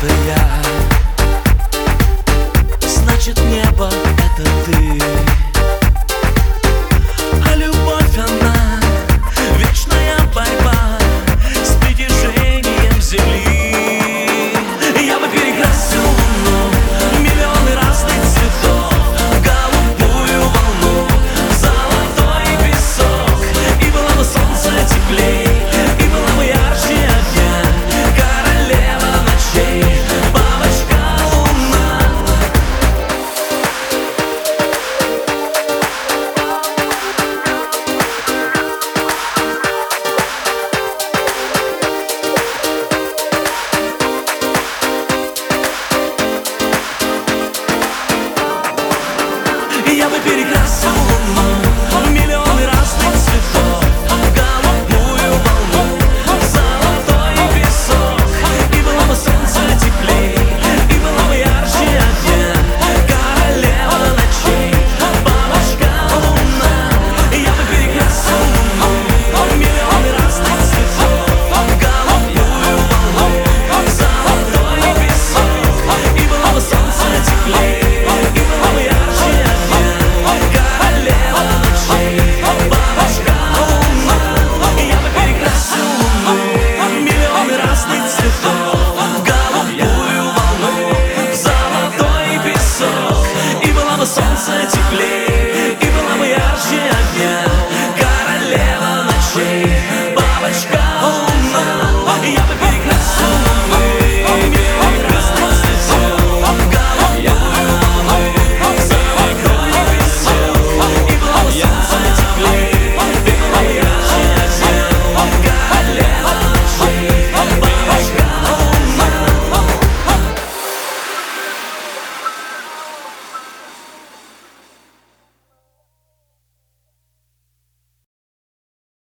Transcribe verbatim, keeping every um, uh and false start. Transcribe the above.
это я, значит небо это ты. А любовь она вечная борьба с притяжением земли. Я бы перекрасил луну в миллионы разных цветов, в голубую волну, в золотой песок. И было бы солнце теплей, и было бы ярче огня, королева ночей, бабочка луна. Я бы перекрасил луну в миллионы разных цветов, в голубую волну, в золотой песок. И было бы солнце теплей, и было бы ярче огня, королева ночей, бабочка луна. Я бы перекрасил луну в миллионы разных цветов, в голубую волну, в золотой песок. И было бы солнце теплей, и было бы ярче огня, королева ночей, бабочка луна. Я бы перекрасил луну в миллионы разных цветов, в голубую волну, в золотой песок. И было бы солнце теплей, и было бы ярче огня, королева ночей, бабочка